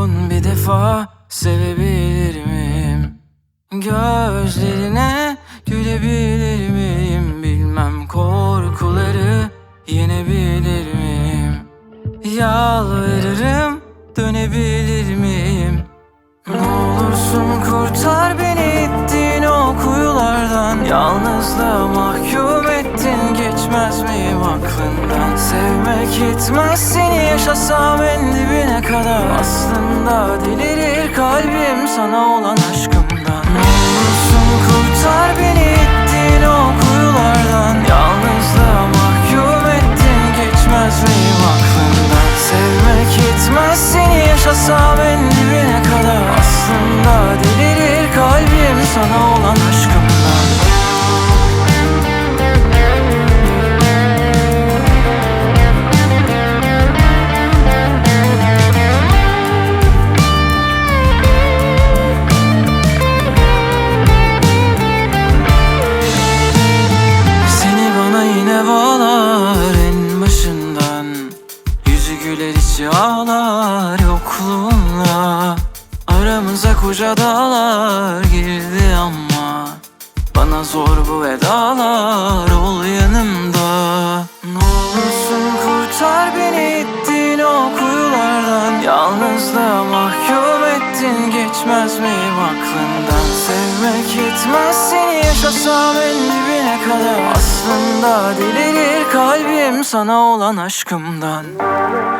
son bir defa sevebilir miyim? Gözlerine gülebilir miyim? Bilmem korkuları yenebilir miyim? Yalvarırım, dönebilir miyim? Ne olursun kurtar beni ettiğin o kuyulardan. Yalnızlığa mahkum ettin, geçmez miyim aklından? Sevmek yetmez, seni yaşasam en dibine kadar. Aslında delirir kalbim sana olan aşkımdan. Ne olursun kurtar beni ettiğin o kuyulardan. Yalnızlığa mahkum ettin, geçmez miyim aklından? Sevmek yetmez, seni yaşasam en dibine kadar. Aslında delirir kalbim sana olan aşkımdan. Seni bana yine bağlar en başından. Yüzü güler içi ağlar yokluğunla. Aramıza koca dağlar girdi ama bana zor bu vedalar, ol yanımda. Ne olursun kurtar beni ettiğin o kuyulardan. Yalnızlığa mahkum ettin, geçmez miyim aklından? Sevmek yetmez, seni yaşasam en dibine kadar. Aslında delirir kalbim sana olan aşkımdan.